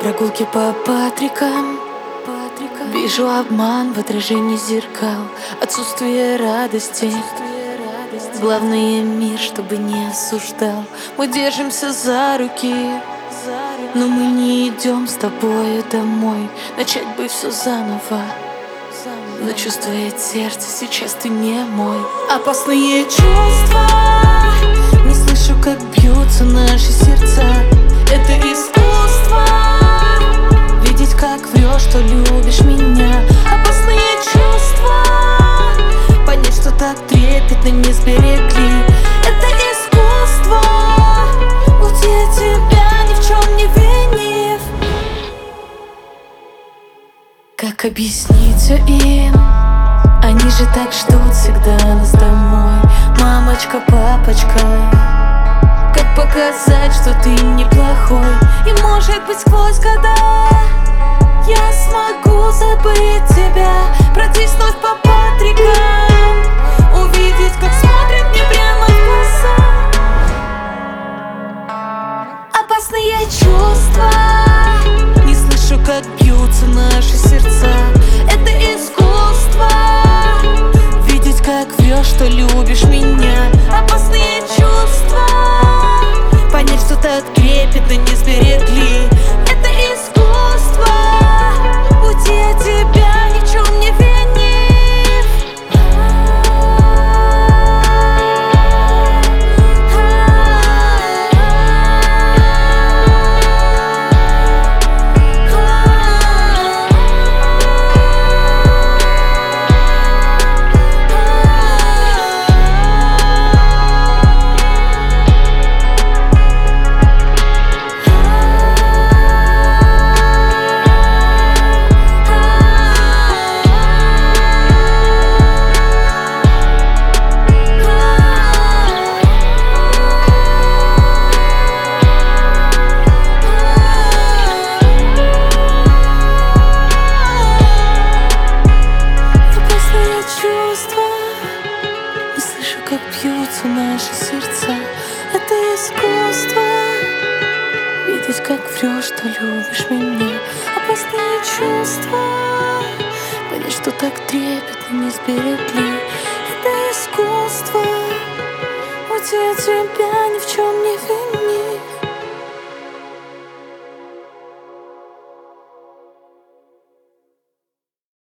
Прогулки по Патрикам. Вижу обман в отражении зеркал, отсутствие радости. Главное, мир, чтобы не осуждал. Мы держимся за руки, но мы не идем с тобой домой. Начать бы все заново, но чувствует сердце, сейчас ты не мой. Опасные чувства, не слышу, как бьются наши сердца. Это искусство, видеть, как врешь, что любишь меня. Опасные чувства, понять, что так трепетно не сберегли. Это искусство, уйти от тебя, ни в чем не винив. Как объяснить все им? Они же так ждут всегда нас домой. Мамочка, папочка, как показать, что ты неплохой? И может быть сквозь года я смогу забыть тебя, протиснуть по Патрикам, увидеть, как смотрит мне прямо в глаза. Опасные чувства, не слышу, как бьются наши сердца. Это искусство, видеть, как врешь, что любишь меня. Опасные чувства, понять, что так трепетно не сберегли. Это искусство, уйти от тебя, ни в чем не винив. Как бьются наши сердца. Это искусство, видеть, как врешь, что любишь меня. Опасные чувства, понять, что так трепетно не сберегли. Это искусство, уйти от тебя, ни в чем не винив.